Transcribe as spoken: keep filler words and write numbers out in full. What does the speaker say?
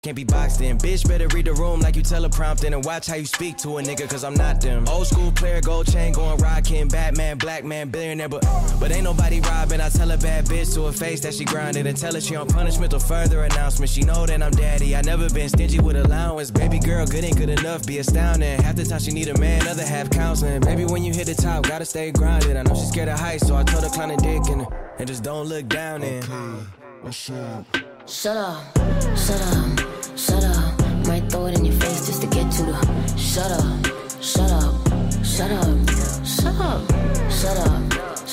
Can't be boxed in. Bitch, better read the room like you teleprompting and watch how you speak to a nigga, cause I'm not them. Old school player, gold chain, going rockin', Batman, black man, billionaire, but but ain't nobody robbing. I tell a bad bitch to her face that she grinded and tell her she on punishment or further announcement. She know that I'm daddy. I never been stingy with allowance. Baby girl, good ain't good enough, be astounding. Half the time she need a man, other half counseling. Baby, when you hit the top, gotta stay grounded. I know she's scared of heights, so I told her climb a dick and, and just don't look down in. Okay, what's up? Shut up, shut up, shut up. Might throw it in your face just to get to the. Shut up, shut up, shut up.